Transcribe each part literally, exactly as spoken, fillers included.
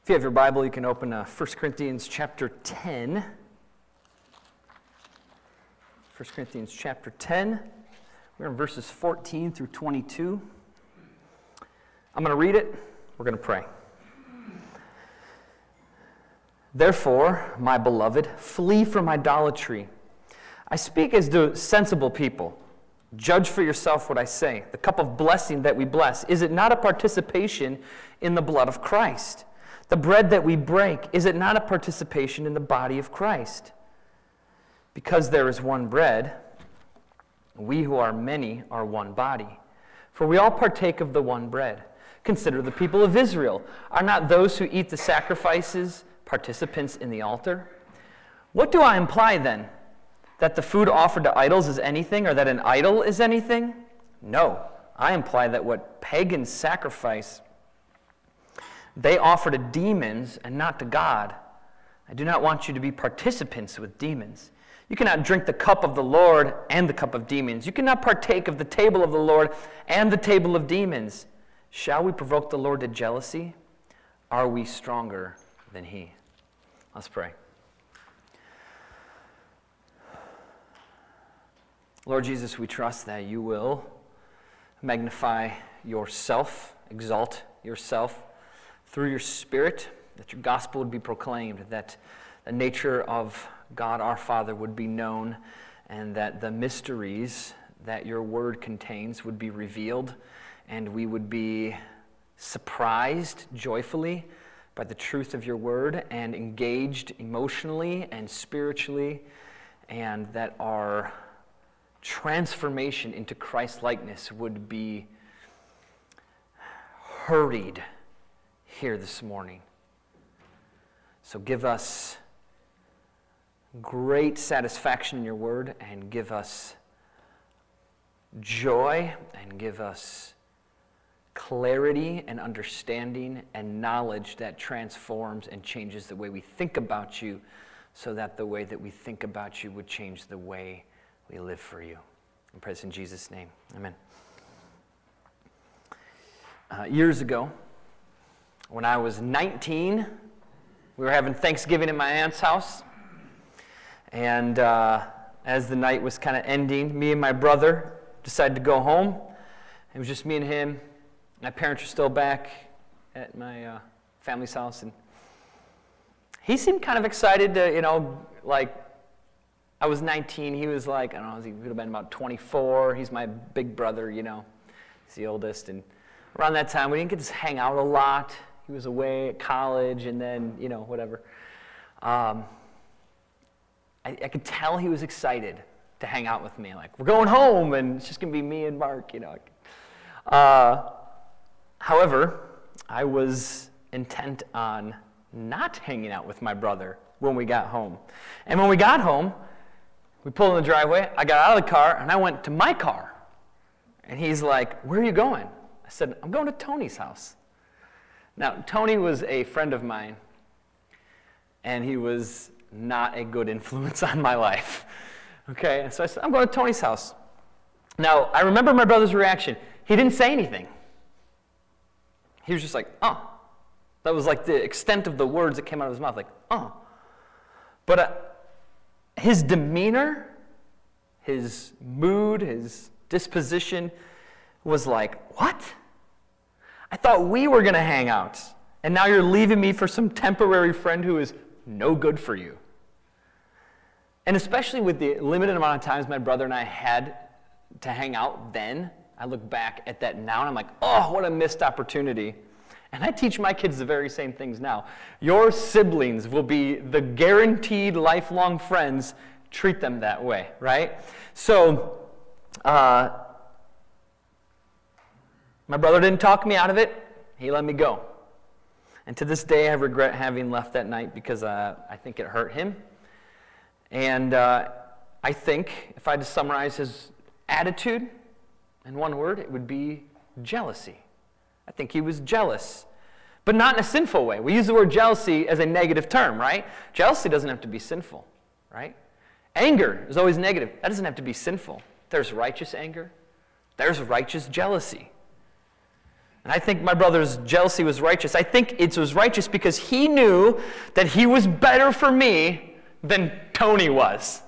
If you have your Bible, you can open to First Corinthians chapter ten. First Corinthians chapter ten. We're in verses fourteen through twenty-two. I'm going to read it. We're going to pray. Therefore, my beloved, flee from idolatry. I speak as to sensible people. Judge for yourself what I say. The cup of blessing that we bless, is it not a participation in the blood of Christ? The bread that we break, is it not a participation in the body of Christ? Because there is one bread, we who are many are one body. For we all partake of the one bread. Consider the people of Israel. Are not those who eat the sacrifices participants in the altar? What do I imply then? That the food offered to idols is anything, or that an idol is anything? No, I imply that what pagans sacrifice, they offer to demons and not to God. I do not want you to be participants with demons. You cannot drink the cup of the Lord and the cup of demons. You cannot partake of the table of the Lord and the table of demons. Shall we provoke the Lord to jealousy? Are we stronger than he? Let's pray. Lord Jesus, we trust that you will magnify yourself, exalt yourself through your Spirit, that your gospel would be proclaimed, that the nature of God our Father would be known, and that the mysteries that your word contains would be revealed, and we would be surprised joyfully by the truth of your word and engaged emotionally and spiritually, and that our transformation into Christ-likeness would be hurried here this morning. So give us great satisfaction in your word, and give us joy, and give us clarity and understanding and knowledge that transforms and changes the way we think about you, so that the way that we think about you would change the way we live for you. I pray this in Jesus' name. Amen. Uh, years ago, when I was nineteen, we were having Thanksgiving in my aunt's house. And uh, as the night was kind of ending, me and my brother decided to go home. It was just me and him. My parents were still back at my uh, family's house. And he seemed kind of excited to, you know, like, I was nineteen. He was like, I don't know, he would have been about twenty-four. He's my big brother, you know. He's the oldest. And around that time, we didn't get to hang out a lot. He was away at college, and then, you know, whatever. Um, I, I could tell he was excited to hang out with me. Like, we're going home, and it's just going to be me and Mark, you know. Uh, however, I was intent on not hanging out with my brother when we got home. And when we got home, we pulled in the driveway. I got out of the car, and I went to my car. And he's like, where are you going? I said, I'm going to Tony's house. Now, Tony was a friend of mine, and he was not a good influence on my life. Okay, so I said, I'm going to Tony's house. Now, I remember my brother's reaction. He didn't say anything. He was just like, oh. That was like the extent of the words that came out of his mouth, like, oh. But uh, his demeanor, his mood, his disposition was like, what? I thought we were going to hang out, and now you're leaving me for some temporary friend who is no good for you. And especially with the limited amount of times my brother and I had to hang out then, I look back at that now, and I'm like, oh, what a missed opportunity. And I teach my kids the very same things now. Your siblings will be the guaranteed lifelong friends. Treat them that way, right? So, uh, my brother didn't talk me out of it. He let me go. And to this day, I regret having left that night because uh, I think it hurt him. And uh, I think, if I had to summarize his attitude in one word, it would be jealousy. I think he was jealous, but not in a sinful way. We use the word jealousy as a negative term, right? Jealousy doesn't have to be sinful, right? Anger is always negative. That doesn't have to be sinful. There's righteous anger. There's righteous jealousy. And I think my brother's jealousy was righteous. I think it was righteous because he knew that he was better for me than Tony was.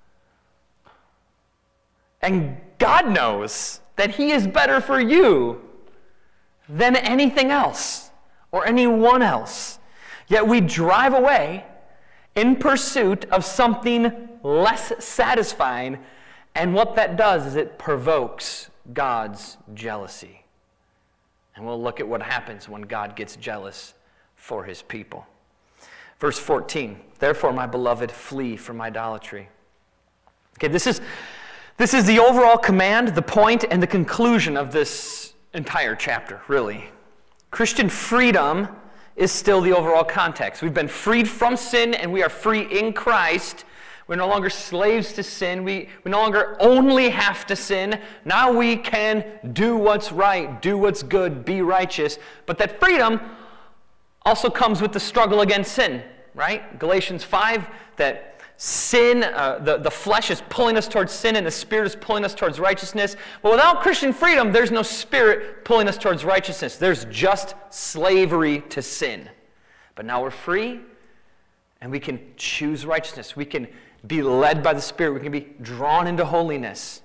And God knows that he is better for you than anything else or anyone else. Yet we drive away in pursuit of something less satisfying, and what that does is it provokes God's jealousy. And we'll look at what happens when God gets jealous for his people. Verse fourteen, therefore, my beloved, flee from idolatry. Okay, this is, this is the overall command, the point, and the conclusion of this entire chapter, really. Christian freedom is still the overall context. We've been freed from sin, and we are free in Christ. We're no longer slaves to sin. We, we no longer only have to sin. Now we can do what's right, do what's good, be righteous. But that freedom also comes with the struggle against sin, right? Galatians five, that sin, uh, the, the flesh is pulling us towards sin and the Spirit is pulling us towards righteousness. But without Christian freedom, there's no Spirit pulling us towards righteousness. There's just slavery to sin. But now we're free and we can choose righteousness. We can be led by the Spirit. We can be drawn into holiness.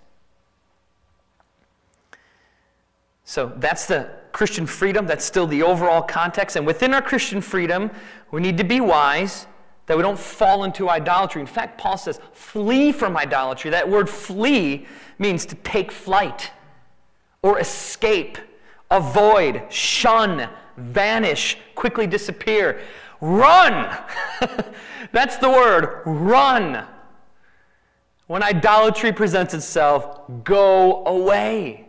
So that's the Christian freedom. That's still the overall context. And within our Christian freedom, we need to be wise that we don't fall into idolatry. In fact, Paul says, flee from idolatry. That word flee means to take flight or escape, avoid, shun, vanish, quickly disappear. Run! That's the word, run. When idolatry presents itself, go away.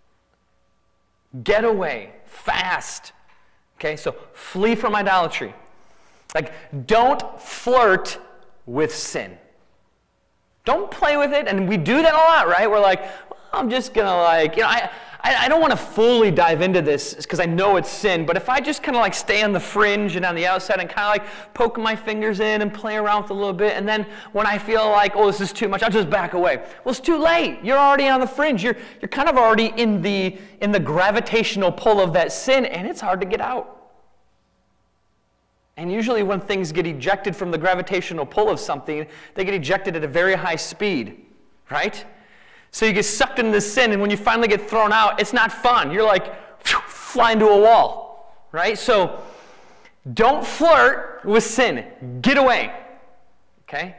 Get away, fast. Okay, so flee from idolatry. Like, don't flirt with sin. Don't play with it, and we do that a lot, right? We're like, well, I'm just going to like, you know, I, I, I don't want to fully dive into this because I know it's sin, but if I just kind of like stay on the fringe and on the outside and kind of like poke my fingers in and play around with it a little bit, and then when I feel like, oh, this is too much, I'll just back away. Well, it's too late. You're already on the fringe. You're, you're kind of already in the, in the gravitational pull of that sin, and it's hard to get out. And usually when things get ejected from the gravitational pull of something, they get ejected at a very high speed, right? So you get sucked into the sin, and when you finally get thrown out, it's not fun. You're like, phew, fly into a wall, right? So don't flirt with sin. Get away, okay?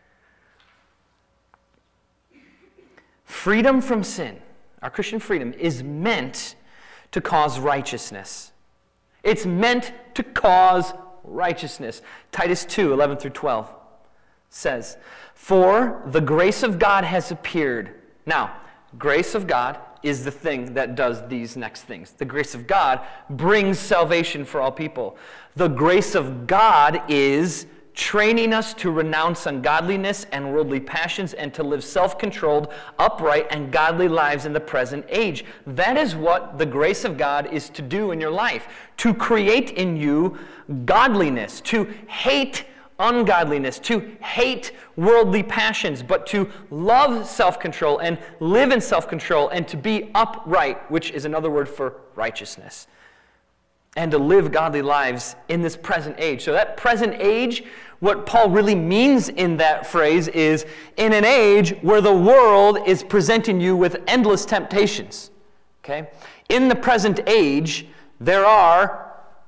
Freedom from sin, our Christian freedom, is meant to cause righteousness. It's meant to cause righteousness. Titus two, eleven through twelve says, for the grace of God has appeared. Now, grace of God is the thing that does these next things. The grace of God brings salvation for all people. The grace of God is training us to renounce ungodliness and worldly passions and to live self-controlled, upright, and godly lives in the present age. That is what the grace of God is to do in your life, to create in you godliness, to hate ungodliness, to hate worldly passions, but to love self-control and live in self-control and to be upright, which is another word for righteousness, and to live godly lives in this present age. So that present age, what Paul really means in that phrase is in an age where the world is presenting you with endless temptations. Okay? In the present age, there are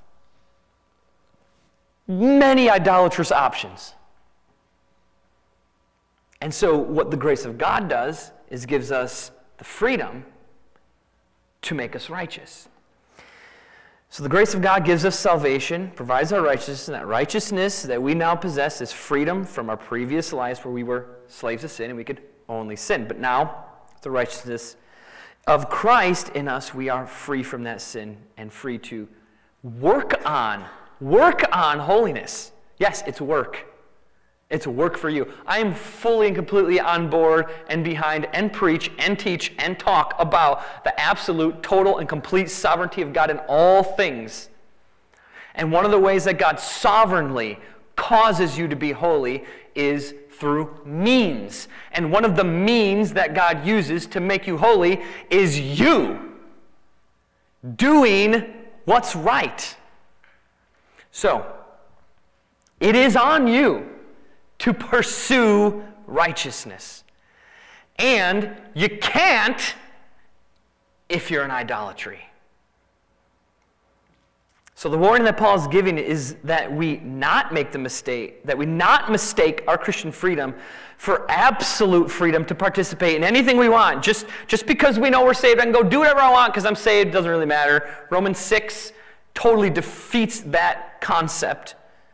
many idolatrous options. And so what the grace of God does is gives us the freedom to make us righteous. So the grace of God gives us salvation, provides our righteousness, and that righteousness that we now possess is freedom from our previous lives where we were slaves of sin and we could only sin. But now, the righteousness of Christ in us, we are free from that sin and free to work on, work on holiness. Yes, it's work. It's work for you. I am fully and completely on board and behind and preach and teach and talk about the absolute, total, and complete sovereignty of God in all things. And one of the ways that God sovereignly causes you to be holy is through means. And one of the means that God uses to make you holy is you. doing what's right. So, it is on you to pursue righteousness. And you can't if you're in idolatry. So the warning that Paul is giving is that we not make the mistake, that we not mistake our Christian freedom for absolute freedom to participate in anything we want. Just, just because we know we're saved, I can go do whatever I want because I'm saved, doesn't really matter. Romans six totally defeats that concept.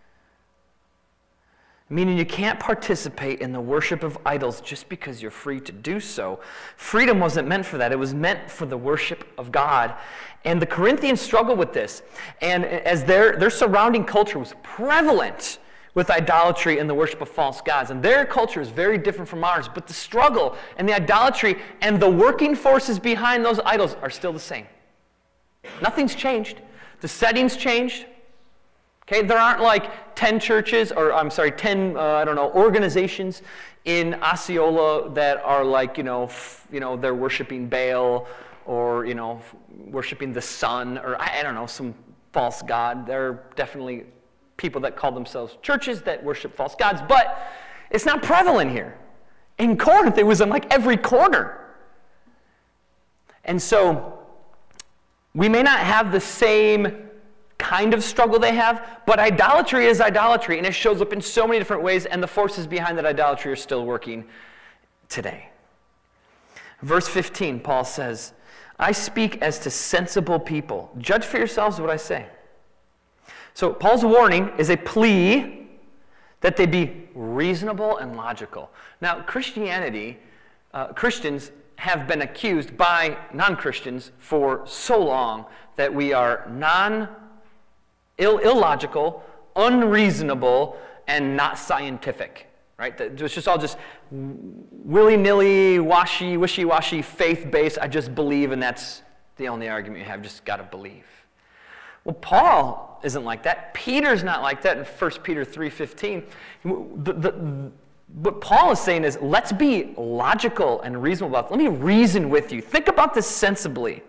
Meaning you can't participate in the worship of idols just because you're free to do so. Freedom wasn't meant for that. It was meant for the worship of God. And the Corinthians struggled with this. And as their, their surrounding culture was prevalent with idolatry and the worship of false gods. And their culture is very different from ours. But the struggle and the idolatry and the working forces behind those idols are still the same. Nothing's changed. The setting's changed. Okay, there aren't like ten churches, or I'm sorry, ten, uh, I don't know, organizations in Osceola that are like, you know, f- you know, they're worshiping Baal or, you know, f- worshiping the sun, or I, I don't know, some false god. There are definitely people that call themselves churches that worship false gods, but it's not prevalent here. In Corinth, it was in like every corner. And so, we may not have the same kind of struggle they have, but idolatry is idolatry, and it shows up in so many different ways, and the forces behind that idolatry are still working today. Verse fifteen, Paul says, I speak as to sensible people. Judge for yourselves what I say. So Paul's warning is a plea that they be reasonable and logical. Now, Christianity, uh, Christians have been accused by non-Christians for so long that we are non Ill, illogical, unreasonable, and not scientific, right? It's just all just willy-nilly, washy, wishy-washy, faith-based. I just believe, and that's the only argument you have. Just got to believe. Well, Paul isn't like that. Peter's not like that in First Peter three fifteen. The, the, what Paul is saying is, let's be logical and reasonable about it. Let me reason with you. Think about this sensibly.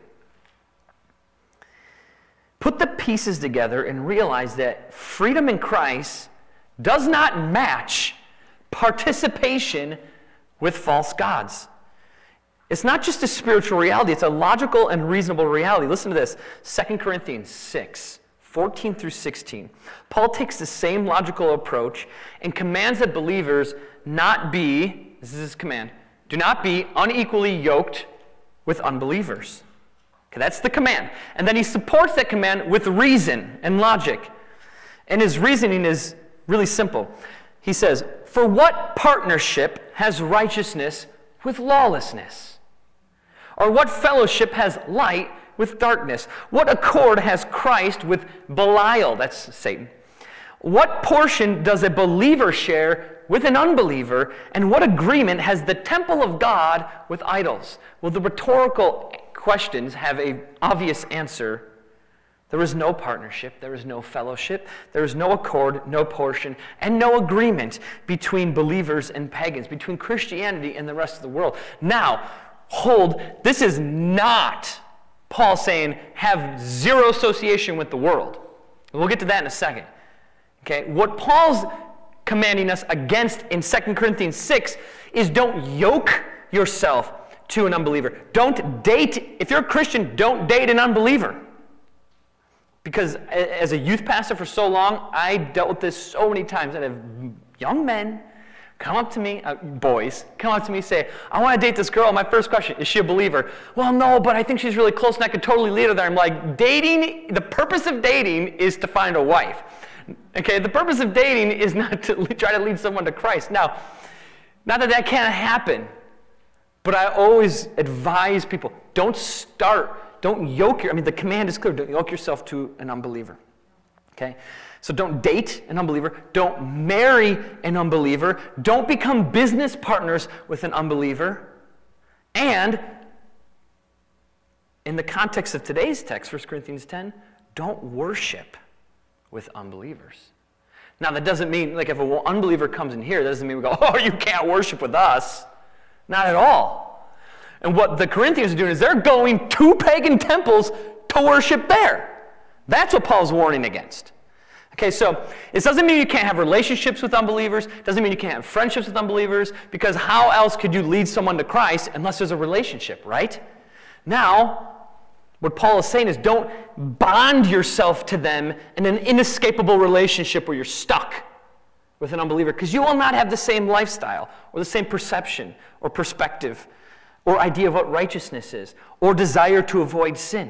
Put the pieces together and realize that freedom in Christ does not match participation with false gods. It's not just a spiritual reality, it's a logical and reasonable reality. Listen to this, Second Corinthians six, fourteen through sixteen. Paul takes the same logical approach and commands that believers not be, this is his command, do not be unequally yoked with unbelievers. Okay, that's the command. And then he supports that command with reason and logic. And his reasoning is really simple. He says, for what partnership has righteousness with lawlessness? Or what fellowship has light with darkness? What accord has Christ with Belial? That's Satan. What portion does a believer share with an unbeliever? And what agreement has the temple of God with idols? Well, the rhetorical questions have an obvious answer. There is no partnership, there is no fellowship, there is no accord, no portion, and no agreement between believers and pagans, between Christianity and the rest of the world. Now, hold, this is not Paul saying have zero association with the world. We'll get to that in a second. Okay, what Paul's commanding us against in Second Corinthians six is don't yoke yourself to an unbeliever. Don't date, if you're a Christian, don't date an unbeliever. Because as a youth pastor for so long, I dealt with this so many times. I'd have young men come up to me, uh, boys, come up to me and say, I want to date this girl. My first question, is she a believer? Well, no, but I think she's really close and I could totally lead her there. I'm like, dating, the purpose of dating is to find a wife. Okay, the purpose of dating is not to try to lead someone to Christ. Now, not that that can't happen. But I always advise people, don't start, don't yoke your, I mean, the command is clear, don't yoke yourself to an unbeliever, okay? So don't date an unbeliever, don't marry an unbeliever, don't become business partners with an unbeliever, and in the context of today's text, First Corinthians ten, don't worship with unbelievers. Now, that doesn't mean, like, if an unbeliever comes in here, that doesn't mean we go, oh, you can't worship with us. Not at all. And what the Corinthians are doing is they're going to pagan temples to worship there. That's what Paul's warning against. Okay, so it doesn't mean you can't have relationships with unbelievers. It doesn't mean you can't have friendships with unbelievers, because how else could you lead someone to Christ unless there's a relationship, right? Now, what Paul is saying is don't bond yourself to them in an inescapable relationship where you're stuck with an unbeliever, because you will not have the same lifestyle or the same perception or perspective or idea of what righteousness is or desire to avoid sin.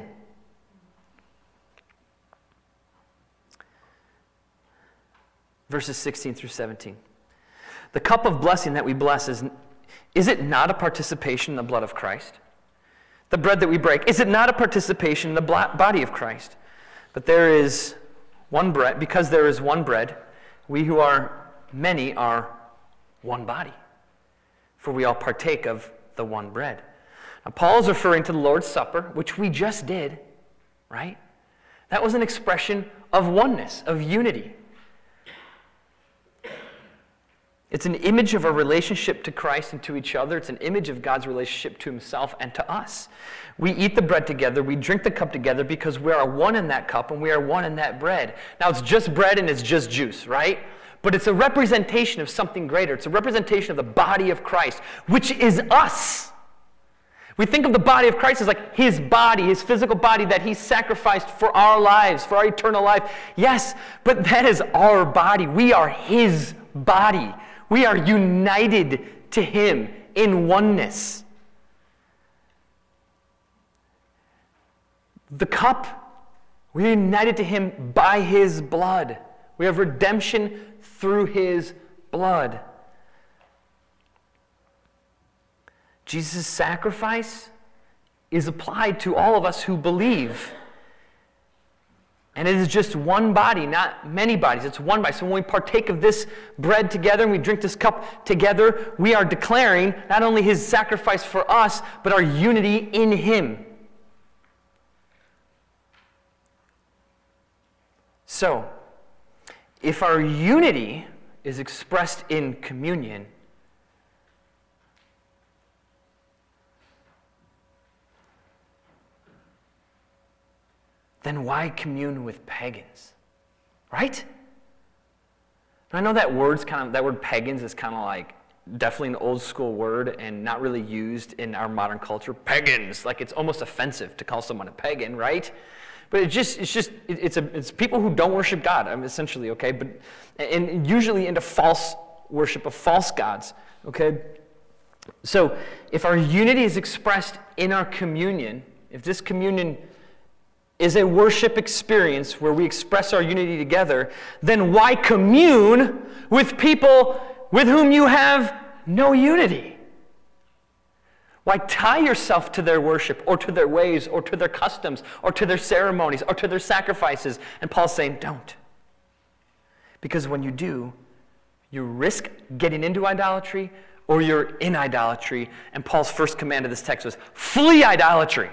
Verses sixteen through seventeen. The cup of blessing that we bless, is, is it not a participation in the blood of Christ? The bread that we break, is it not a participation in the body of Christ? But there is one bread, because there is one bread, we who are many are one body, for we all partake of the one bread. Now, Paul is referring to the Lord's Supper, which we just did, right? That was an expression of oneness, of unity. It's an image of our relationship to Christ and to each other. It's an image of God's relationship to himself and to us. We eat the bread together. We drink the cup together because we are one in that cup and we are one in that bread. Now, it's just bread and it's just juice, right? But it's a representation of something greater. It's a representation of the body of Christ, which is us. We think of the body of Christ as like his body, his physical body that he sacrificed for our lives, for our eternal life. Yes, but that is our body. We are his body. We are united to him in oneness. The cup, we're united to him by his blood. We have redemption through his blood. Jesus' sacrifice is applied to all of us who believe. And it is just one body, not many bodies. It's one body. So when we partake of this bread together and we drink this cup together, we are declaring not only his sacrifice for us, but our unity in him. So, if our unity is expressed in communion, then why commune with pagans? Right? I know that word's kind of that word pagans is kind of like definitely an old school word and not really used in our modern culture. Pagans, like it's almost offensive to call someone a pagan, right? But it just it's just it, it's a it's people who don't worship God, I mean, essentially, okay? But and usually into false worship of false gods, okay? So if our unity is expressed in our communion, if this communion is a worship experience where we express our unity together, then why commune with people with whom you have no unity? Why tie yourself to their worship or to their ways or to their customs or to their ceremonies or to their sacrifices? And Paul's saying, don't. Because when you do, you risk getting into idolatry or you're in idolatry. And Paul's first command of this text was, flee idolatry.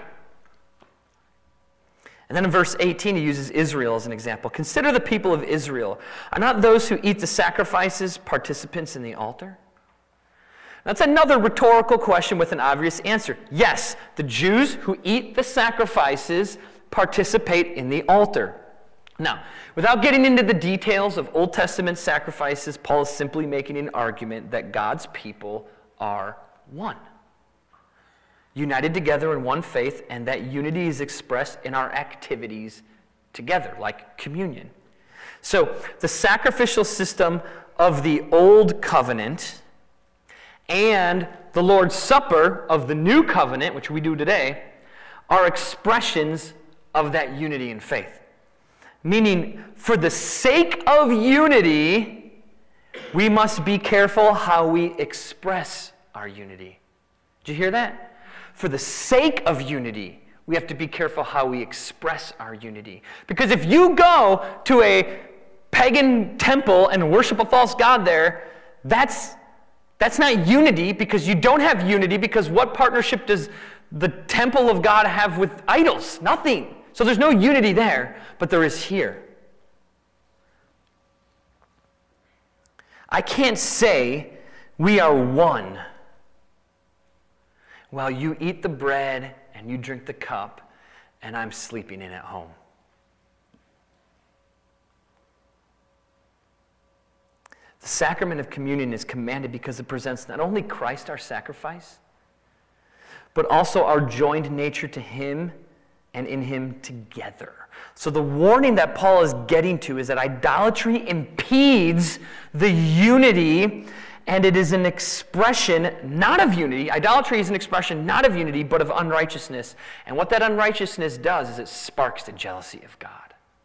And then in verse eighteen, he uses Israel as an example. Consider the people of Israel. Are not those who eat the sacrifices participants in the altar? That's another rhetorical question with an obvious answer. Yes, the Jews who eat the sacrifices participate in the altar. Now, without getting into the details of Old Testament sacrifices, Paul is simply making an argument that God's people are one, united together in one faith, and that unity is expressed in our activities together, like communion. So, the sacrificial system of the Old Covenant and the Lord's Supper of the New Covenant, which we do today, are expressions of that unity in faith. Meaning, for the sake of unity, we must be careful how we express our unity. Did you hear that? For the sake of unity, we have to be careful how we express our unity. Because if you go to a pagan temple and worship a false god there, that's that's not unity, because you don't have unity, because what partnership does the temple of God have with idols? Nothing. So there's no unity there, but there is here. I can't say we are one while you eat the bread and you drink the cup, and I'm sleeping in at home. The sacrament of communion is commanded because it presents not only Christ, our sacrifice, but also our joined nature to him and in him together. So the warning that Paul is getting to is that idolatry impedes the unity, and it is an expression not of unity. Idolatry is an expression not of unity, but of unrighteousness. And what that unrighteousness does is it sparks the jealousy of God.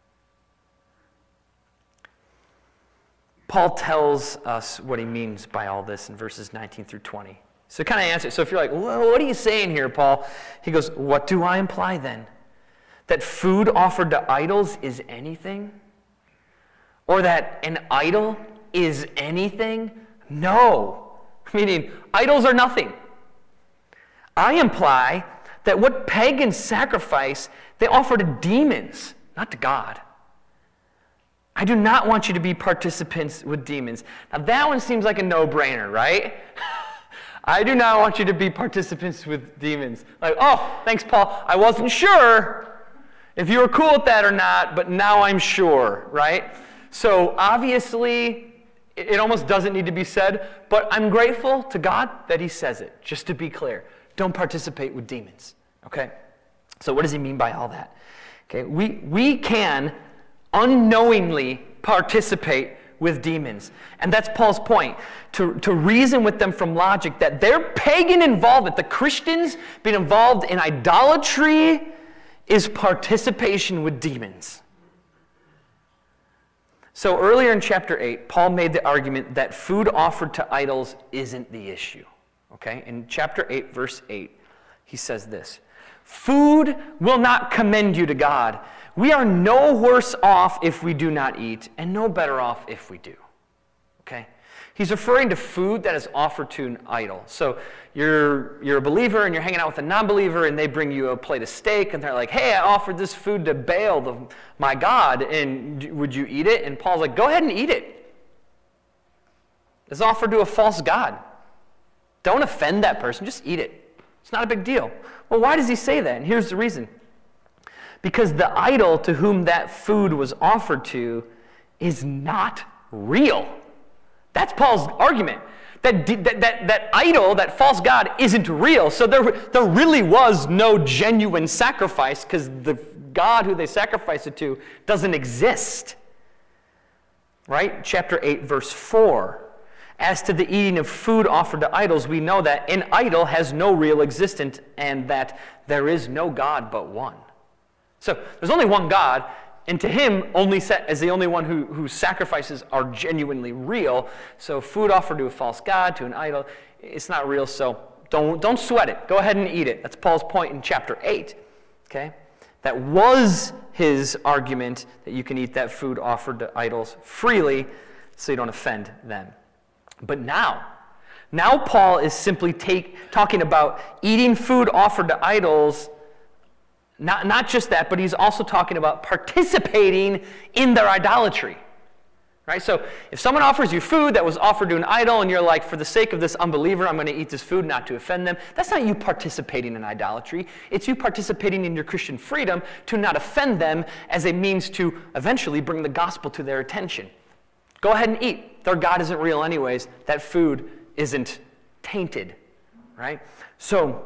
Paul tells us what he means by all this in verses nineteen through twenty. So kind of answer. So if you're like, well, what are you saying here, Paul? He goes, what do I imply then? That food offered to idols is anything? Or that an idol is anything? No. Meaning, idols are nothing. I imply that what pagans sacrifice, they offer to demons, not to God. I do not want you to be participants with demons. Now that one seems like a no-brainer, right? I do not want you to be participants with demons. Like, oh, thanks, Paul. I wasn't sure if you were cool with that or not, but now I'm sure, right? So obviously, it almost doesn't need to be said, but I'm grateful to God that he says it, just to be clear. Don't participate with demons, okay? So what does he mean by all that? Okay, we, we can unknowingly participate with demons. And that's Paul's point, to, to reason with them from logic that their pagan involvement, the Christians being involved in idolatry, is participation with demons. So earlier in chapter eight, Paul made the argument that food offered to idols isn't the issue. Okay? In chapter eight, verse eight, he says this, "Food will not commend you to God. We are no worse off if we do not eat, and no better off if we do." Okay? He's referring to food that is offered to an idol. So you're, you're a believer and you're hanging out with a non-believer and they bring you a plate of steak and they're like, hey, I offered this food to Baal, the, my God, and would you eat it? And Paul's like, go ahead and eat it. It's offered to a false god. Don't offend that person, just eat it. It's not a big deal. Well, why does he say that? And here's the reason. Because the idol to whom that food was offered to is not real. That's Paul's argument. That, that, that, that idol, that false god, isn't real. So there, there really was no genuine sacrifice because the God who they sacrificed it to doesn't exist. Right? Chapter eight, verse four. As to the eating of food offered to idols, we know that an idol has no real existence and that there is no God but one. So there's only one God, and to him, only set as the only one who, whose sacrifices are genuinely real. So food offered to a false god, to an idol, it's not real, so don't, don't sweat it. Go ahead and eat it. That's Paul's point in chapter eight. Okay? That was his argument that you can eat that food offered to idols freely so you don't offend them. But now, now Paul is simply take, talking about eating food offered to idols. Not, not just that, but he's also talking about participating in their idolatry. Right? So if someone offers you food that was offered to an idol and you're like, for the sake of this unbeliever, I'm going to eat this food not to offend them, that's not you participating in idolatry. It's you participating in your Christian freedom to not offend them as a means to eventually bring the gospel to their attention. Go ahead and eat. Their God isn't real anyways. That food isn't tainted. Right? So,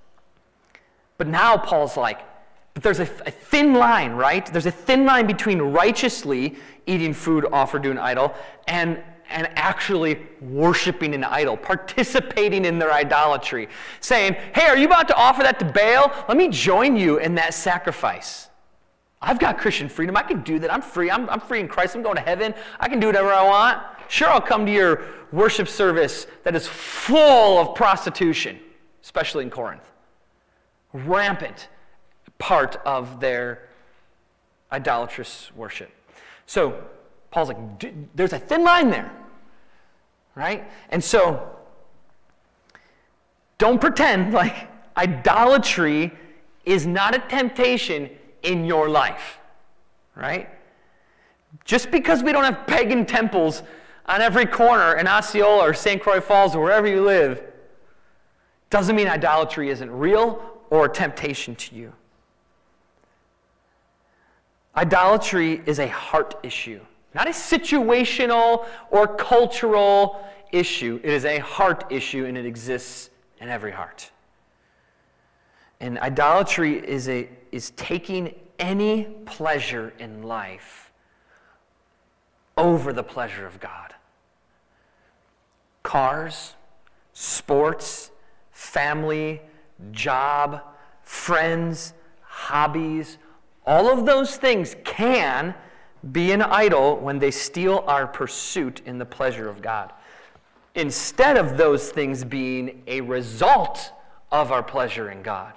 but now Paul's like, but there's a, a thin line, right? There's a thin line between righteously eating food offered to an idol and, and actually worshiping an idol, participating in their idolatry, saying, hey, are you about to offer that to Baal? Let me join you in that sacrifice. I've got Christian freedom. I can do that. I'm free. I'm, I'm free in Christ. I'm going to heaven. I can do whatever I want. Sure, I'll come to your worship service that is full of prostitution, especially in Corinth. Rampant part of their idolatrous worship. So Paul's like, there's a thin line there, right? And so don't pretend like idolatry is not a temptation in your life, right? Just because we don't have pagan temples on every corner in Osceola or Saint Croix Falls or wherever you live doesn't mean idolatry isn't real or a temptation to you. Idolatry is a heart issue, not a situational or cultural issue. It is a heart issue, and it exists in every heart. And idolatry is a is taking any pleasure in life over the pleasure of God. Cars, sports, family, job, friends, hobbies, all of those things can be an idol when they steal our pursuit in the pleasure of God, instead of those things being a result of our pleasure in God.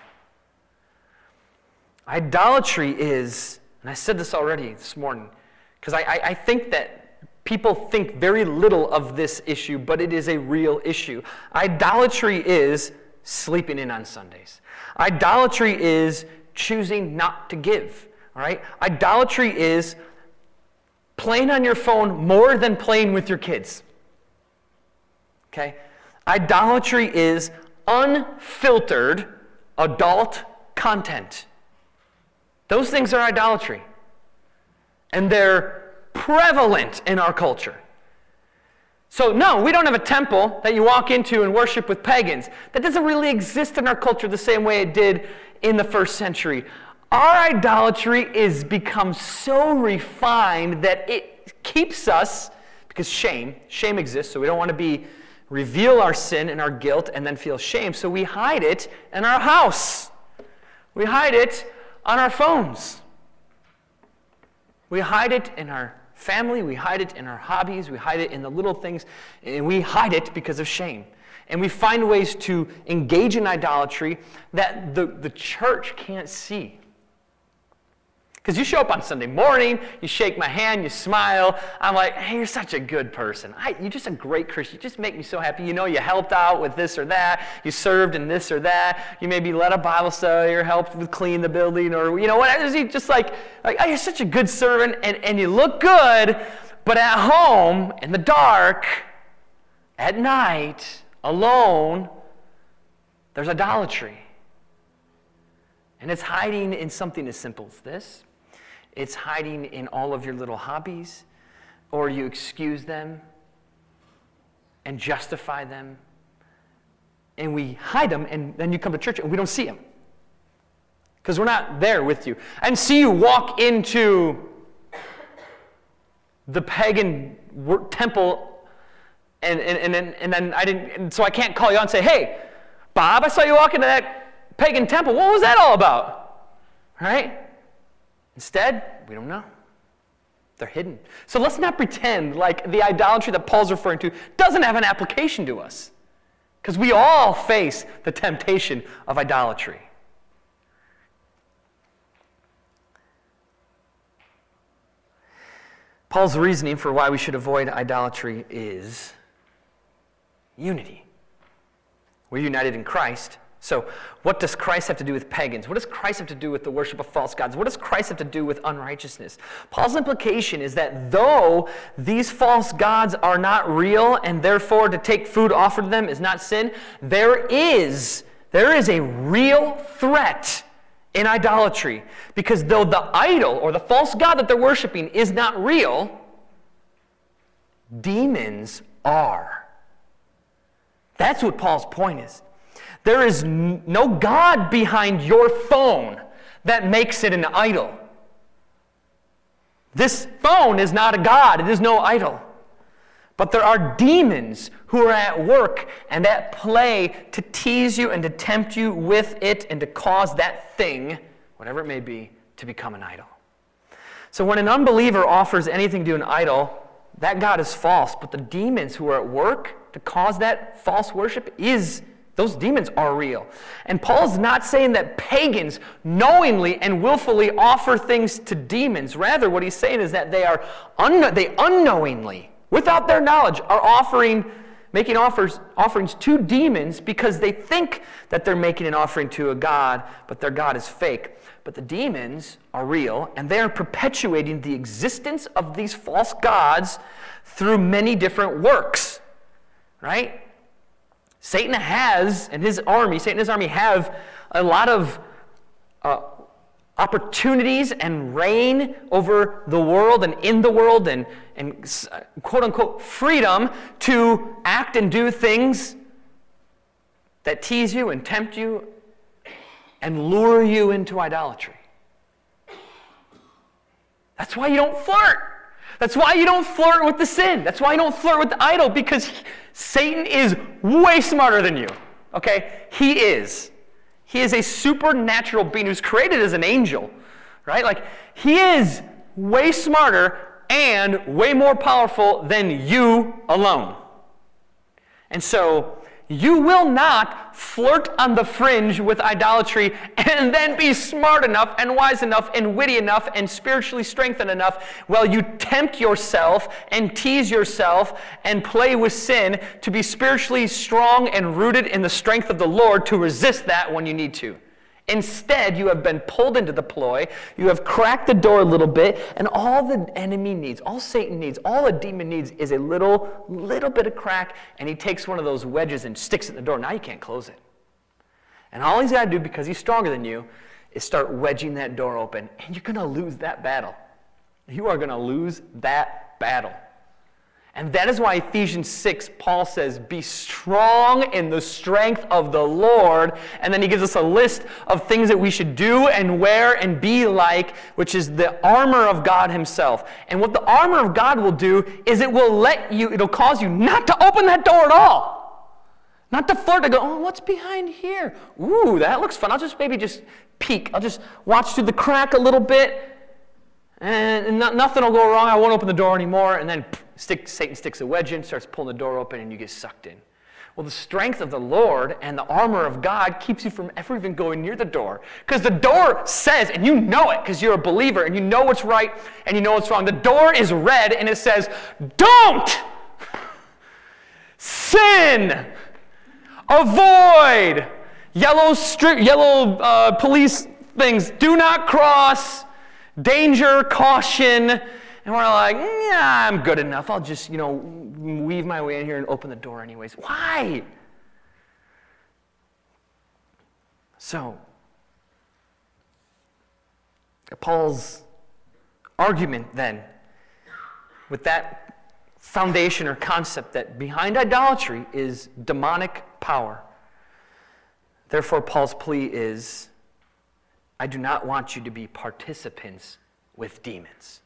Idolatry is, and I said this already this morning, because I, I, I think that people think very little of this issue, but it is a real issue. Idolatry is sleeping in on Sundays. Idolatry is choosing not to give. All right? Idolatry is playing on your phone more than playing with your kids. Okay? Idolatry is unfiltered adult content. Those things are idolatry. And they're prevalent in our culture. So no, we don't have a temple that you walk into and worship with pagans. That doesn't really exist in our culture the same way it did in the first century. Our idolatry is become so refined that it keeps us, because shame, shame exists, so we don't want to be reveal our sin and our guilt and then feel shame, so we hide it in our house. We hide it on our phones. We hide it in our family, we hide it in our hobbies, we hide it in the little things, and we hide it because of shame. And we find ways to engage in idolatry that the, the church can't see. Because you show up on Sunday morning, you shake my hand, you smile. I'm like, hey, you're such a good person. I, you're just a great Christian. You just make me so happy. You know, you helped out with this or that. You served in this or that. You maybe led a Bible study or helped with clean the building or, you know, whatever. You just like, like, oh, you're such a good servant and, and you look good. But at home, in the dark, at night, alone, there's idolatry. And it's hiding in something as simple as this. It's hiding in all of your little hobbies, or you excuse them and justify them. And we hide them, and then you come to church and we don't see them. Because we're not there with you. And see you walk into the pagan temple, and, and, and, then, and then I didn't, and so I can't call you out and say, hey, Bob, I saw you walk into that pagan temple. What was that all about? Right? Instead, we don't know. They're hidden. So let's not pretend like the idolatry that Paul's referring to doesn't have an application to us. Because we all face the temptation of idolatry. Paul's reasoning for why we should avoid idolatry is unity. We're united in Christ. So what does Christ have to do with pagans? What does Christ have to do with the worship of false gods? What does Christ have to do with unrighteousness? Paul's implication is that though these false gods are not real and therefore to take food offered to them is not sin, there is, there is a real threat in idolatry. Because though the idol or the false god that they're worshiping is not real, demons are. That's what Paul's point is. There is no God behind your phone that makes it an idol. This phone is not a god. It is no idol. But there are demons who are at work and at play to tease you and to tempt you with it and to cause that thing, whatever it may be, to become an idol. So when an unbeliever offers anything to an idol, that god is false. But the demons who are at work to cause that false worship is Those demons are real. And Paul's not saying that pagans knowingly and willfully offer things to demons. Rather, what he's saying is that they are un- they unknowingly, without their knowledge, are offering, making offers, offerings to demons because they think that they're making an offering to a god, but their god is fake. But the demons are real, and they are perpetuating the existence of these false gods through many different works. Right? Satan has, and his army, Satan and his army have a lot of uh, opportunities and reign over the world and in the world and, and quote-unquote freedom to act and do things that tease you and tempt you and lure you into idolatry. That's why you don't flirt. That's why you don't flirt with the sin. That's why you don't flirt with the idol, because Satan is way smarter than you. Okay? He is. He is a supernatural being who's created as an angel. Right? Like, he is way smarter and way more powerful than you alone. And so, you will not flirt on the fringe with idolatry and then be smart enough and wise enough and witty enough and spiritually strengthened enough while you tempt yourself and tease yourself and play with sin to be spiritually strong and rooted in the strength of the Lord to resist that when you need to. Instead, you have been pulled into the ploy, you have cracked the door a little bit, and all the enemy needs, all Satan needs, all a demon needs is a little, little bit of crack, and he takes one of those wedges and sticks it in the door. Now you can't close it. And all he's got to do, because he's stronger than you, is start wedging that door open, and you're going to lose that battle. You are going to lose that battle. And that is why Ephesians six, Paul says, be strong in the strength of the Lord. And then he gives us a list of things that we should do and wear and be like, which is the armor of God himself. And what the armor of God will do is it will let you, it'll cause you not to open that door at all. Not to flirt, to go, oh, what's behind here? Ooh, that looks fun. I'll just maybe just peek. I'll just watch through the crack a little bit. And not, nothing will go wrong. I won't open the door anymore. And then stick, Satan sticks a wedge in, starts pulling the door open, and you get sucked in. Well, the strength of the Lord and the armor of God keeps you from ever even going near the door. Because the door says, and you know it because you're a believer, and you know what's right and you know what's wrong. The door is red, and it says, don't sin. Avoid. Yellow, stri- yellow uh, police things. Do not cross. Danger, caution, and we're like, yeah, I'm good enough. I'll just, you know, weave my way in here and open the door anyways. Why? So, Paul's argument then, with that foundation or concept that behind idolatry is demonic power. Therefore, Paul's plea is, I do not want you to be participants with demons.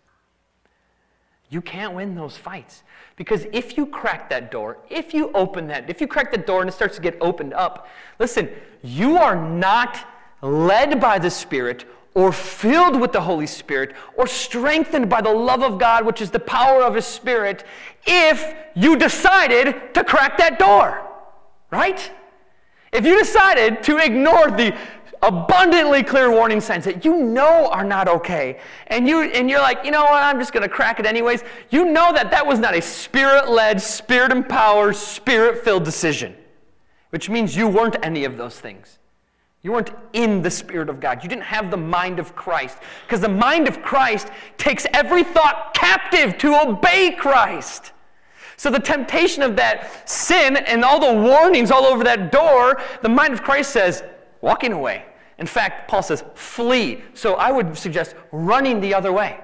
You can't win those fights. Because if you crack that door, if you open that, if you crack the door and it starts to get opened up, listen, you are not led by the Spirit or filled with the Holy Spirit or strengthened by the love of God, which is the power of His Spirit, if you decided to crack that door. Right? If you decided to ignore the abundantly clear warning signs that you know are not okay, and you and you're like, you know what, I'm just going to crack it anyways. You know that that was not a Spirit-led, Spirit-empowered, Spirit-filled decision, which means you weren't any of those things. You weren't in the Spirit of God. You didn't have the mind of Christ, because the mind of Christ takes every thought captive to obey Christ. So the temptation of that sin and all the warnings all over that door, the mind of Christ says, walking away. In fact, Paul says, flee. So I would suggest running the other way.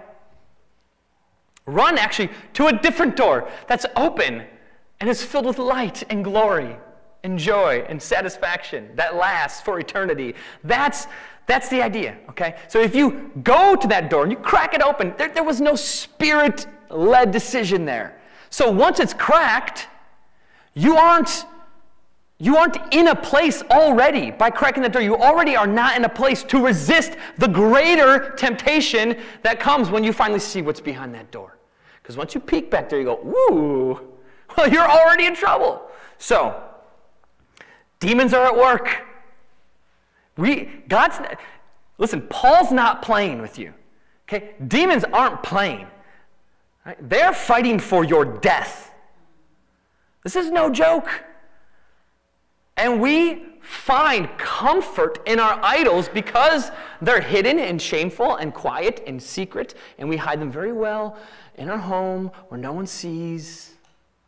Run, actually, to a different door that's open and is filled with light and glory and joy and satisfaction that lasts for eternity. That's, that's the idea, okay? So if you go to that door and you crack it open, there, there was no Spirit-led decision there. So once it's cracked, you aren't You aren't in a place already by cracking the door. You already are not in a place to resist the greater temptation that comes when you finally see what's behind that door. Because once you peek back there, you go, ooh, well, you're already in trouble. So, demons are at work. We, God's, listen, Paul's not playing with you. Okay? Demons aren't playing. Right? They're fighting for your death. This is no joke. And we find comfort in our idols because they're hidden and shameful and quiet and secret, and we hide them very well in our home where no one sees.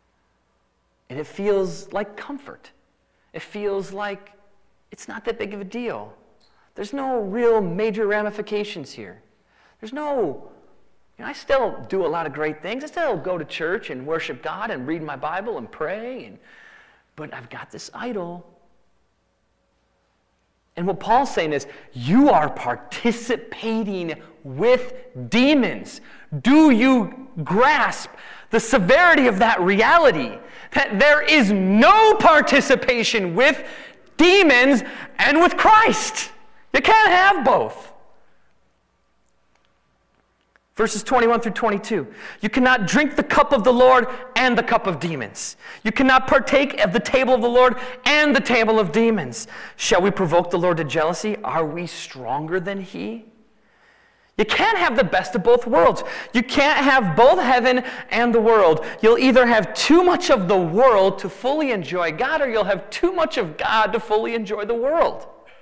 And it feels like comfort. It feels like it's not that big of a deal. There's no real major ramifications here. There's no, you know, I still do a lot of great things. I still go to church and worship God and read my Bible and pray, and but I've got this idol. And what Paul's saying is, you are participating with demons. Do you grasp the severity of that reality? That there is no participation with demons and with Christ. You can't have both. Verses twenty-one through twenty-two. You cannot drink the cup of the Lord and the cup of demons. You cannot partake of the table of the Lord and the table of demons. Shall we provoke the Lord to jealousy? Are we stronger than He? You can't have the best of both worlds. You can't have both heaven and the world. You'll either have too much of the world to fully enjoy God, or you'll have too much of God to fully enjoy the world.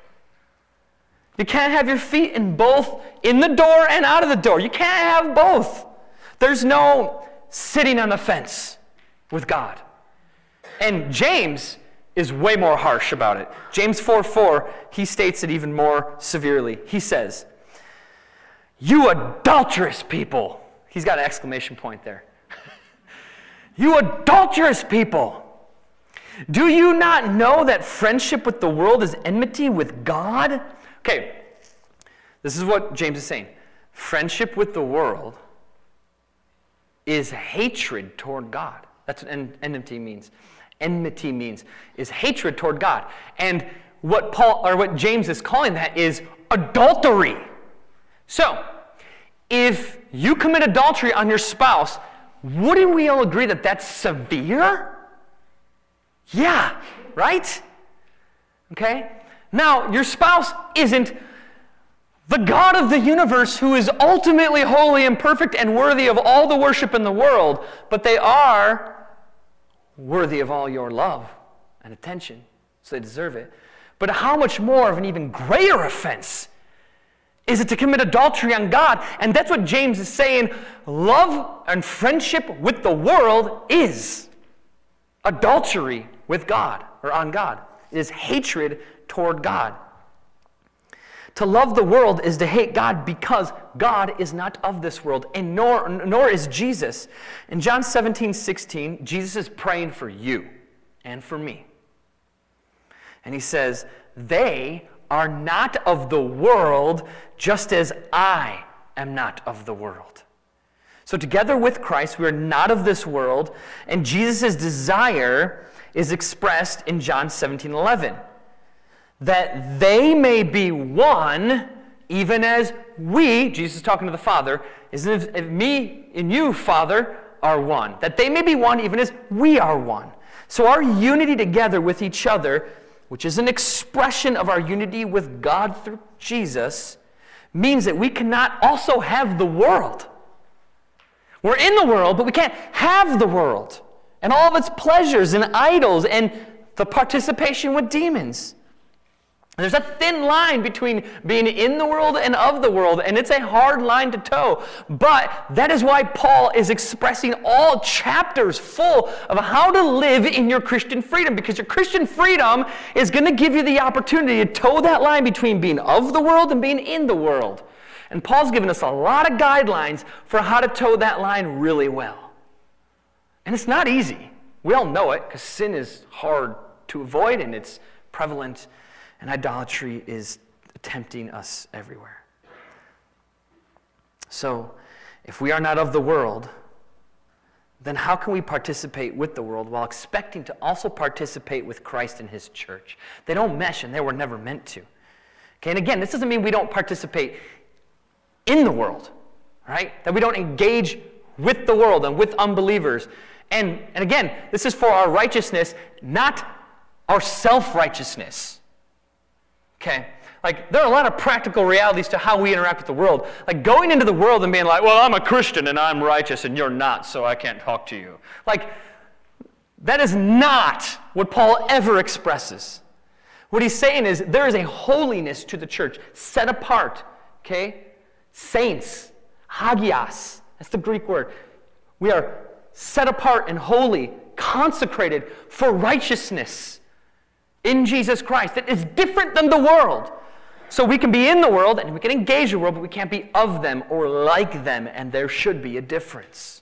You can't have your feet in both, in the door and out of the door. You can't have both. There's no sitting on the fence with God. And James is way more harsh about it. James four four, he states it even more severely. He says, "You adulterous people." He's got an exclamation point there. "You adulterous people. Do you not know that friendship with the world is enmity with God?" Okay, this is what James is saying. Friendship with the world is hatred toward God. That's what en- enmity means. Enmity means is hatred toward God. And what Paul or what James is calling that is adultery. So, if you commit adultery on your spouse, wouldn't we all agree that that's severe? Yeah, right? Okay? Now, your spouse isn't the God of the universe who is ultimately holy and perfect and worthy of all the worship in the world, but they are worthy of all your love and attention, so they deserve it. But how much more of an even greater offense is it to commit adultery on God? And that's what James is saying. Love and friendship with the world is adultery with God, or on God. It is hatred toward God. To love the world is to hate God, because God is not of this world, and nor, nor is Jesus. In John seventeen sixteen, Jesus is praying for you and for me. And he says, "They are not of the world, just as I am not of the world." So together with Christ, we are not of this world, and Jesus' desire is expressed in John seventeen eleven. That they may be one, even as we, Jesus is talking to the Father, is if, if me and you, Father, are one. That they may be one, even as we are one. So our unity together with each other, which is an expression of our unity with God through Jesus, means that we cannot also have the world. We're in the world, but we can't have the world and all of its pleasures and idols and the participation with demons. There's a thin line between being in the world and of the world, and it's a hard line to toe. But that is why Paul is expressing all chapters full of how to live in your Christian freedom, because your Christian freedom is going to give you the opportunity to toe that line between being of the world and being in the world. And Paul's given us a lot of guidelines for how to toe that line really well. And it's not easy. We all know it, because sin is hard to avoid, and it's prevalent. And idolatry is tempting us everywhere. So, if we are not of the world, then how can we participate with the world while expecting to also participate with Christ and His church? They don't mesh, and they were never meant to. Okay, and again, this doesn't mean we don't participate in the world, right? That we don't engage with the world and with unbelievers. And, and again, this is for our righteousness, not our self-righteousness. Okay, like there are a lot of practical realities to how we interact with the world. Like going into the world and being like, well, I'm a Christian and I'm righteous and you're not, so I can't talk to you. Like, that is not what Paul ever expresses. What he's saying is there is a holiness to the church, set apart, okay? Saints, hagios, that's the Greek word. We are set apart and holy, consecrated for righteousness in Jesus Christ that is different than the world. So we can be in the world and we can engage the world, but we can't be of them or like them, and there should be a difference.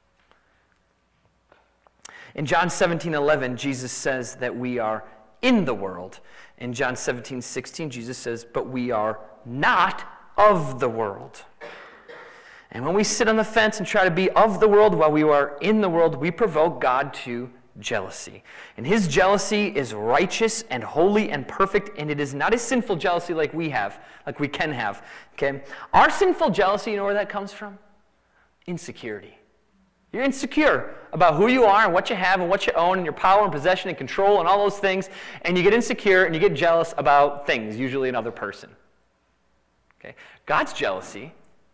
In John seventeen eleven, Jesus says that we are in the world. In John seventeen sixteen, Jesus says, but we are not of the world. And when we sit on the fence and try to be of the world while we are in the world, we provoke God to jealousy. And his jealousy is righteous and holy and perfect, and it is not a sinful jealousy like we have, like we can have. Okay? Our sinful jealousy, you know where that comes from? Insecurity. You're insecure about who you are and what you have and what you own and your power and possession and control and all those things, and you get insecure and you get jealous about things, usually another person. Okay? God's jealousy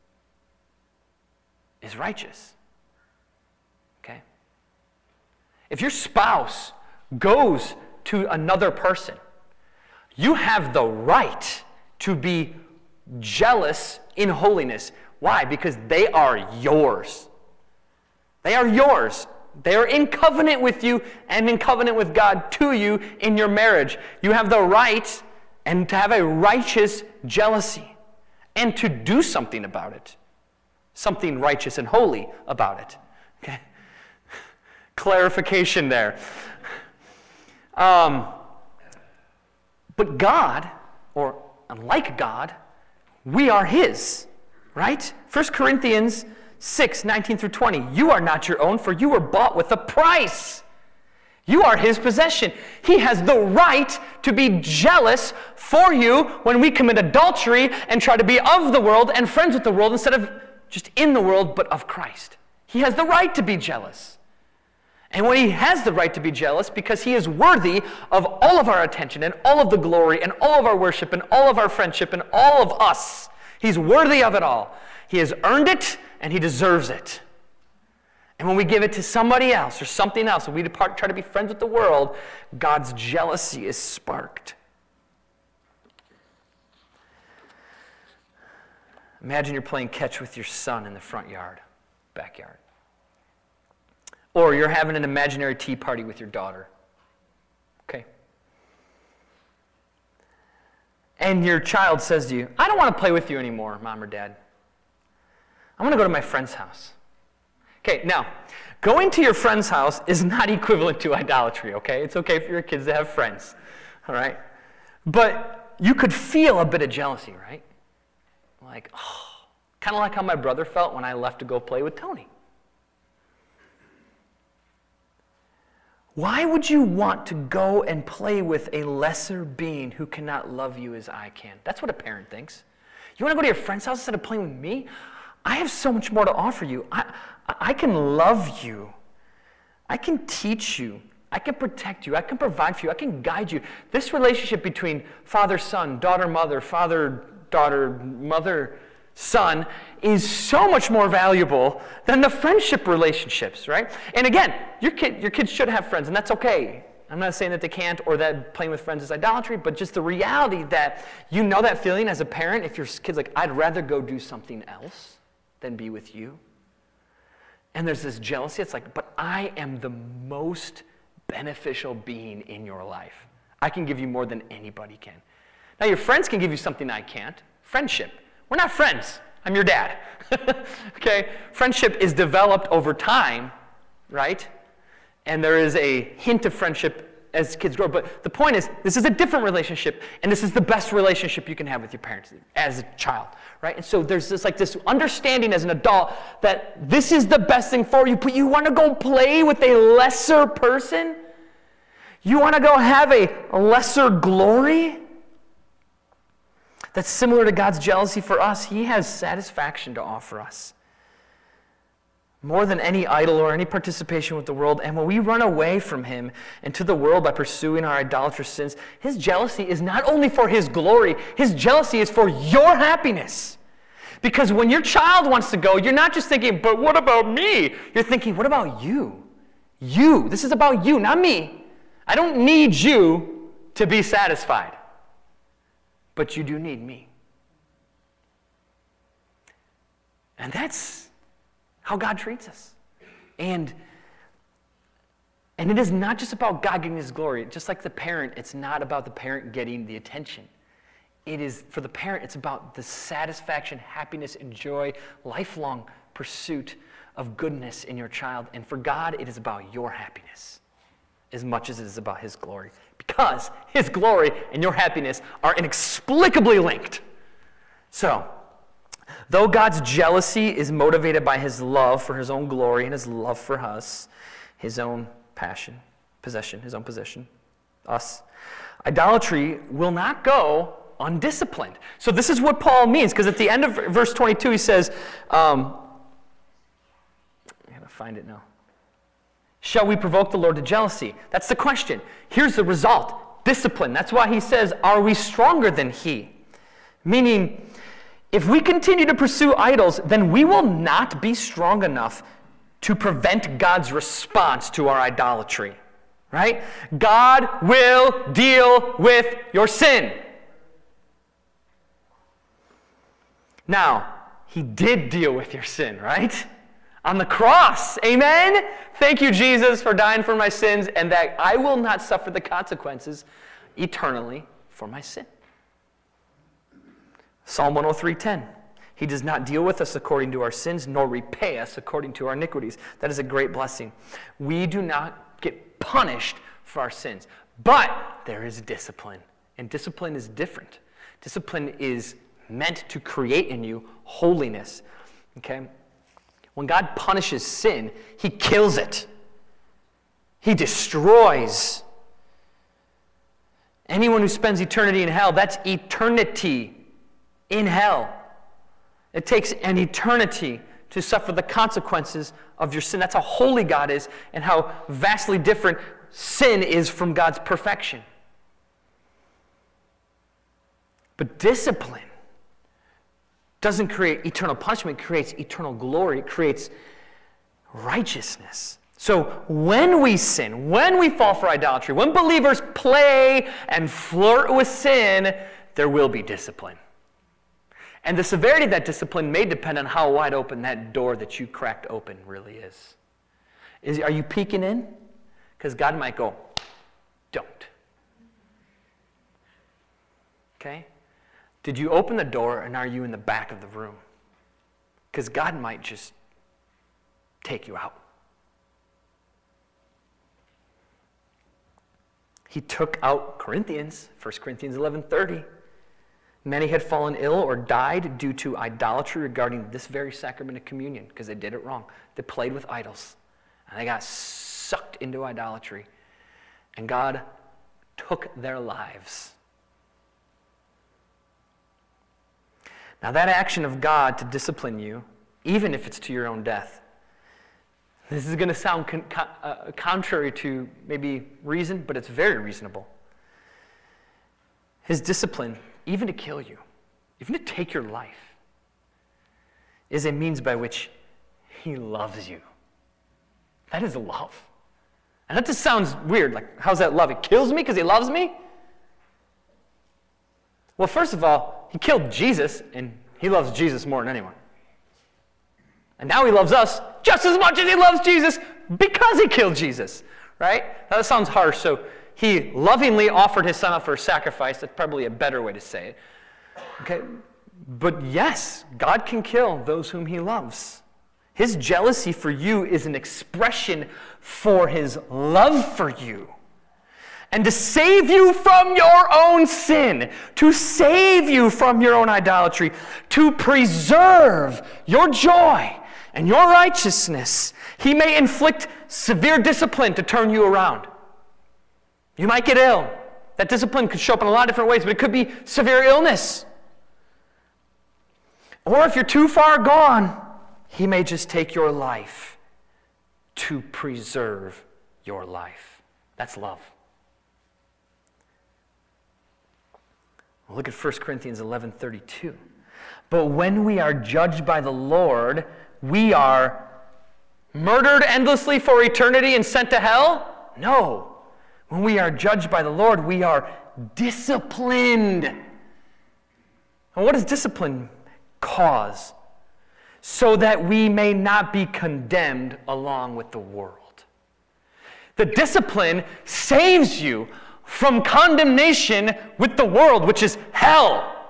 is righteous. Okay? If your spouse goes to another person, you have the right to be jealous in holiness. Why? Because they are yours. They are yours. They are in covenant with you and in covenant with God to you in your marriage. You have the right and to have a righteous jealousy and to do something about it. Something righteous and holy about it. Okay? Clarification there. Um, but God, or unlike God, we are his, right? First Corinthians six, nineteen through twenty. You are not your own, for you were bought with a price. You are his possession. He has the right to be jealous for you when we commit adultery and try to be of the world and friends with the world instead of just in the world, but of Christ. He has the right to be jealous. And when he has the right to be jealous, because he is worthy of all of our attention and all of the glory and all of our worship and all of our friendship and all of us. He's worthy of it all. He has earned it and he deserves it. And when we give it to somebody else or something else, when we depart, try to be friends with the world, God's jealousy is sparked. Imagine you're playing catch with your son in the front yard, backyard. Or you're having an imaginary tea party with your daughter. Okay? And your child says to you, I don't want to play with you anymore, Mom or Dad. I want to go to my friend's house. Okay, now, going to your friend's house is not equivalent to idolatry, okay? It's okay for your kids to have friends, all right? But you could feel a bit of jealousy, right? Like, oh, kind of like how my brother felt when I left to go play with Tony. Why would you want to go and play with a lesser being who cannot love you as I can? That's what a parent thinks. You want to go to your friend's house instead of playing with me? I have so much more to offer you. I, I can love you. I can teach you. I can protect you. I can provide for you. I can guide you. This relationship between father-son, daughter-mother, father-daughter, mother-son is so much more valuable than the friendship relationships, right? And again, your kid, your kids should have friends, and that's okay. I'm not saying that they can't or that playing with friends is idolatry, but just the reality that you know that feeling as a parent if your kid's like, I'd rather go do something else than be with you. And there's this jealousy. It's like, but I am the most beneficial being in your life. I can give you more than anybody can. Now, your friends can give you something I can't. Friendship. We're not friends. I'm your dad. Okay? Friendship is developed over time, right? And there is a hint of friendship as kids grow. But the point is, this is a different relationship, and this is the best relationship you can have with your parents as a child, right? And so there's this like this understanding as an adult that this is the best thing for you, but you want to go play with a lesser person? You want to go have a lesser glory? That's similar to God's jealousy for us. He has satisfaction to offer us. More than any idol or any participation with the world. And when we run away from him and to the world by pursuing our idolatrous sins, his jealousy is not only for his glory, his jealousy is for your happiness. Because when your child wants to go, you're not just thinking, but what about me? You're thinking, what about you? You. This is about you, not me. I don't need you to be satisfied. But you do need me. And that's how God treats us. And, and it is not just about God getting his glory. Just like the parent, it's not about the parent getting the attention. it is, for the parent, it's about the satisfaction, happiness, and joy, lifelong pursuit of goodness in your child. And for God, it is about your happiness as much as it is about his glory. Because his glory and your happiness are inexplicably linked. So, though God's jealousy is motivated by his love for his own glory and his love for us, his own passion, possession, his own possession, us, idolatry will not go undisciplined. So this is what Paul means, because at the end of verse twenty-two he says, um, I gotta find it now. Shall we provoke the Lord to jealousy? That's the question. Here's the result. Discipline. That's why he says, are we stronger than he? Meaning, if we continue to pursue idols, then we will not be strong enough to prevent God's response to our idolatry. Right? God will deal with your sin. Now, he did deal with your sin, right? On the cross. Amen? Thank you, Jesus, for dying for my sins, and that I will not suffer the consequences eternally for my sin. Psalm one oh three ten. He does not deal with us according to our sins, nor repay us according to our iniquities. That is a great blessing. We do not get punished for our sins, but there is discipline, and discipline is different. Discipline is meant to create in you holiness. Okay? When God punishes sin, he kills it. He destroys. Anyone who spends eternity in hell, that's eternity in hell. It takes an eternity to suffer the consequences of your sin. That's how holy God is and how vastly different sin is from God's perfection. But discipline doesn't create eternal punishment, it creates eternal glory, it creates righteousness. So when we sin, when we fall for idolatry, when believers play and flirt with sin, there will be discipline. And the severity of that discipline may depend on how wide open that door that you cracked open really is. Is are you peeking in? Because God might go, don't. Okay? Did you open the door, and are you in the back of the room? Because God might just take you out. He took out Corinthians, First Corinthians eleven thirty. Many had fallen ill or died due to idolatry regarding this very sacrament of communion, because they did it wrong. They played with idols, and they got sucked into idolatry. And God took their lives. Now that action of God to discipline you, even if it's to your own death, this is going to sound con- con- uh, contrary to maybe reason, but it's very reasonable. His discipline, even to kill you, even to take your life, is a means by which he loves you. That is love. And that just sounds weird. Like, how's that love? He kills me because he loves me? Well, first of all, he killed Jesus, and he loves Jesus more than anyone. And now he loves us just as much as he loves Jesus because he killed Jesus, right? Now, that sounds harsh, so he lovingly offered his son up for a sacrifice. That's probably a better way to say it. Okay? But yes, God can kill those whom he loves. His jealousy for you is an expression for his love for you. And to save you from your own sin, to save you from your own idolatry, to preserve your joy and your righteousness, he may inflict severe discipline to turn you around. You might get ill. That discipline could show up in a lot of different ways, but it could be severe illness. Or if you're too far gone, he may just take your life to preserve your life. That's love. Look at First Corinthians eleven thirty-two. But when we are judged by the Lord, we are murdered endlessly for eternity and sent to hell? No. When we are judged by the Lord, we are disciplined. And what does discipline cause? So that we may not be condemned along with the world. The discipline saves you from condemnation with the world, which is hell.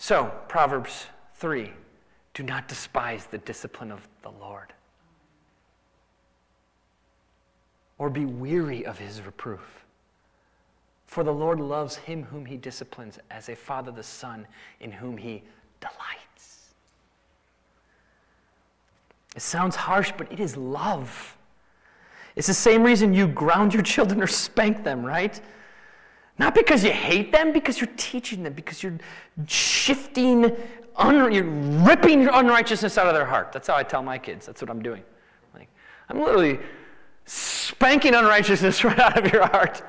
So, Proverbs three, do not despise the discipline of the Lord, or be weary of his reproof. For the Lord loves him whom he disciplines, as a father the son in whom he delights. It sounds harsh, but it is love. It's the same reason you ground your children or spank them, right? Not because you hate them, because you're teaching them, because you're shifting, un- you're ripping your unrighteousness out of their heart. That's how I tell my kids. That's what I'm doing. Like, I'm literally spanking unrighteousness right out of your heart.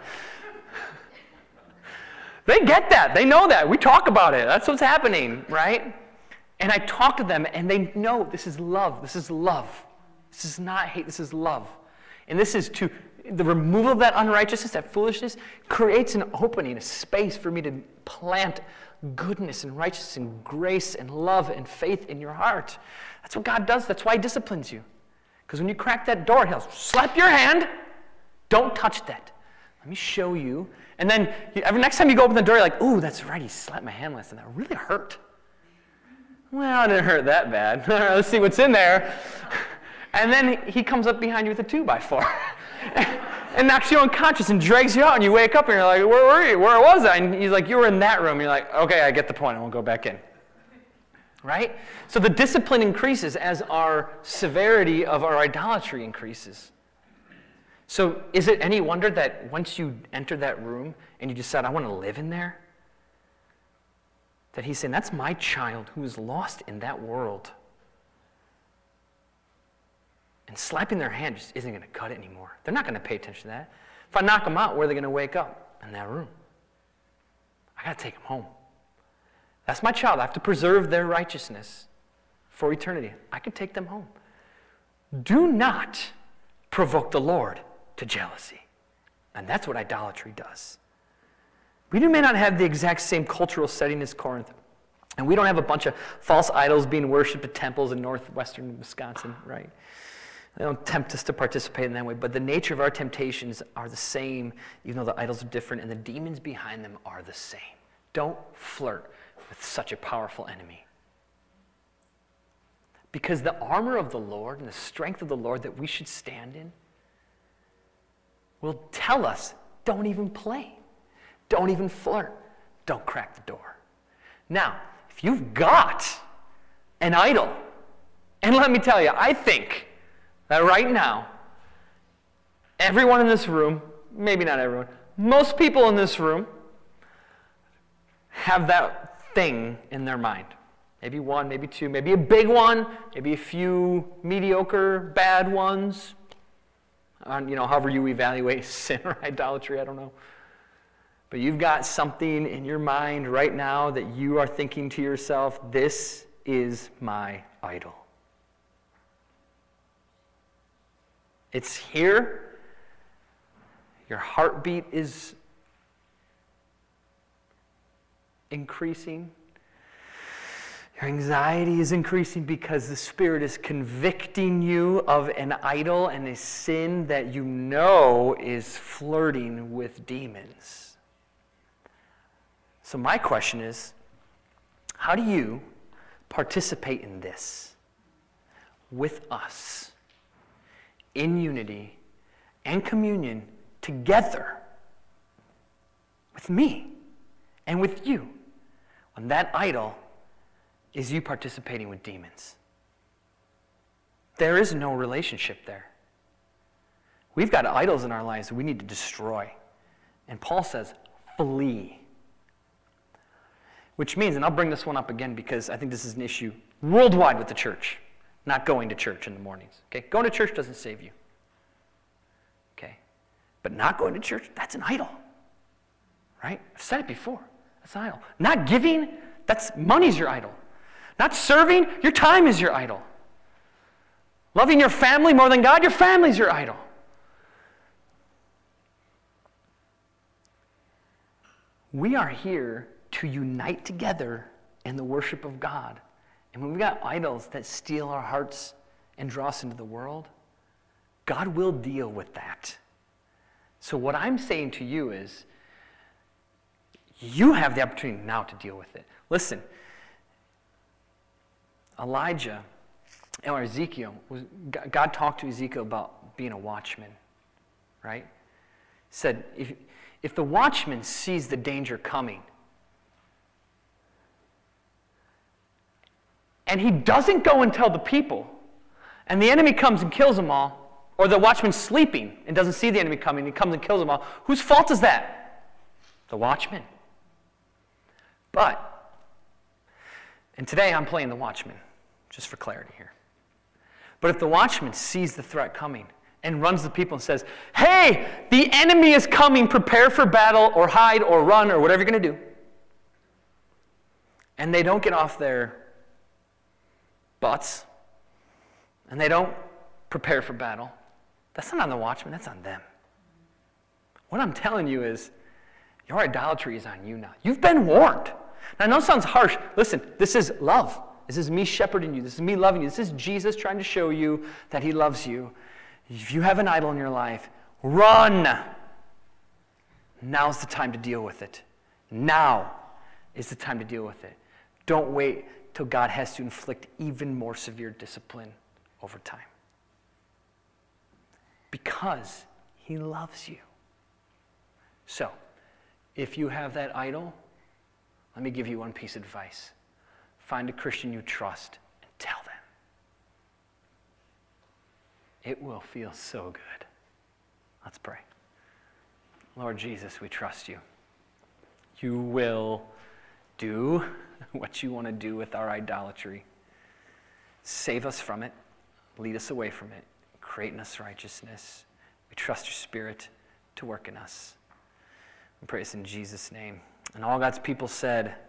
They get that. They know that. We talk about it. That's what's happening, right? And I talk to them, and they know this is love. This is love. This is not hate. This is love. And this is to, the removal of that unrighteousness, that foolishness, creates an opening, a space for me to plant goodness and righteousness and grace and love and faith in your heart. That's what God does. That's why he disciplines you. Because when you crack that door, he'll slap your hand. Don't touch that. Let me show you. And then you, every next time you go open the door, you're like, ooh, that's right, he slapped my hand last time. That really hurt. Well, it didn't hurt that bad. Let's see what's in there. And then he comes up behind you with a two by four and knocks you unconscious and drags you out, and you wake up and you're like, where were you? Where was I? And he's like, you were in that room. You're like, okay, I get the point. I won't go back in. Right? So the discipline increases as our severity of our idolatry increases. So is it any wonder that once you enter that room and you decide, I want to live in there, that he's saying, that's my child who is lost in that world. And slapping their hand just isn't going to cut it anymore. They're not going to pay attention to that. If I knock them out, where are they going to wake up? In that room. I got to take them home. That's my child. I have to preserve their righteousness for eternity. I can take them home. Do not provoke the Lord to jealousy. And that's what idolatry does. We may not have the exact same cultural setting as Corinth. And we don't have a bunch of false idols being worshipped at temples in northwestern Wisconsin, right? They don't tempt us to participate in that way. But the nature of our temptations are the same, even though the idols are different, and the demons behind them are the same. Don't flirt with such a powerful enemy. Because the armor of the Lord and the strength of the Lord that we should stand in will tell us, don't even play. Don't even flirt. Don't crack the door. Now, if you've got an idol, and let me tell you, I think that right now, everyone in this room, maybe not everyone, most people in this room have that thing in their mind. Maybe one, maybe two, maybe a big one, maybe a few mediocre, bad ones. On, you know, however you evaluate sin or idolatry, I don't know. But you've got something in your mind right now that you are thinking to yourself, this is my idol. It's here. Your heartbeat is increasing. Your anxiety is increasing because the Spirit is convicting you of an idol and a sin that you know is flirting with demons. So my question is, how do you participate in this with us in unity and communion together with me and with you when that idol is you participating with demons? There is no relationship there. We've got idols in our lives that we need to destroy. And Paul says, flee. Which means, and I'll bring this one up again because I think this is an issue worldwide with the church, not going to church in the mornings. Okay, going to church doesn't save you. Okay, but not going to church, that's an idol. Right? I've said it before. That's an idol. Not giving, that's money's your idol. Not serving, your time is your idol. Loving your family more than God, your family's your idol. We are here to unite together in the worship of God. And when we've got idols that steal our hearts and draw us into the world, God will deal with that. So what I'm saying to you is, you have the opportunity now to deal with it. Listen, Elijah, or Ezekiel, was, God talked to Ezekiel about being a watchman, right? He said, if, if the watchman sees the danger coming, and he doesn't go and tell the people, and the enemy comes and kills them all, or the watchman's sleeping and doesn't see the enemy coming, he comes and kills them all, whose fault is that? The watchman. But, and today I'm playing the watchman, just for clarity here. But if the watchman sees the threat coming and runs to the people and says, hey, the enemy is coming, prepare for battle, or hide, or run, or whatever you're going to do, and they don't get off their butts, and they don't prepare for battle, that's not on the watchman, that's on them. What I'm telling you is, your idolatry is on you now. You've been warned. Now, I know it sounds harsh. Listen, this is love. This is me shepherding you. This is me loving you. This is Jesus trying to show you that he loves you. If you have an idol in your life, run. Now's the time to deal with it. Now is the time to deal with it. Don't wait till God has to inflict even more severe discipline over time. Because he loves you. So, if you have that idol, let me give you one piece of advice. Find a Christian you trust and tell them. It will feel so good. Let's pray. Lord Jesus, we trust you. You will do what you want to do with our idolatry. Save us from it. Lead us away from it. Create in us righteousness. We trust your Spirit to work in us. We pray this in Jesus' name. And all God's people said,